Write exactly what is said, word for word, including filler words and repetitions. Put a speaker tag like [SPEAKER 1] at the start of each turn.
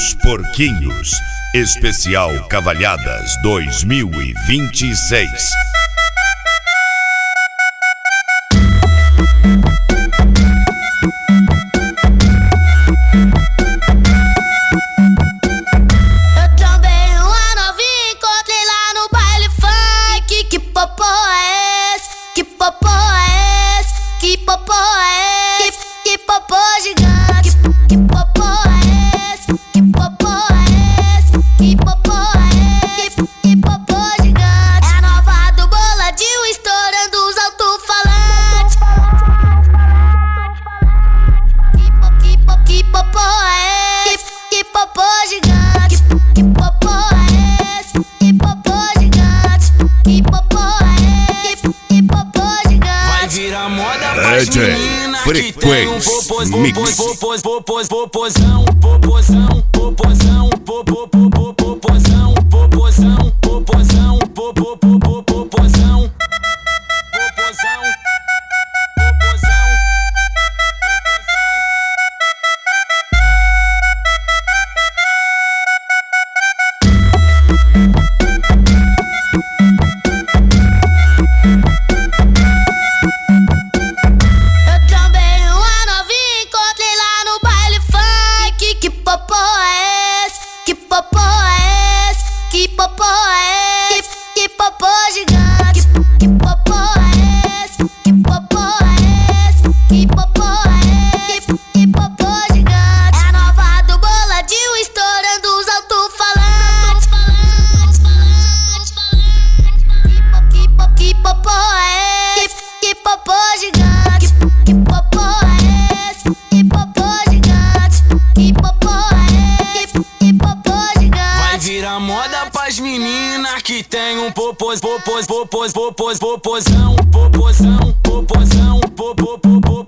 [SPEAKER 1] Os Porquinhos, especial Cavalhadas dois mil e vinte e seis. D J Frequency Mix.
[SPEAKER 2] Popozão, popozão, popozão, popozão, popozão, popozão, popozão, popozão, popozão. Que tem um popos, popos, popos, popos, popozão, popozão, popozão, popozão.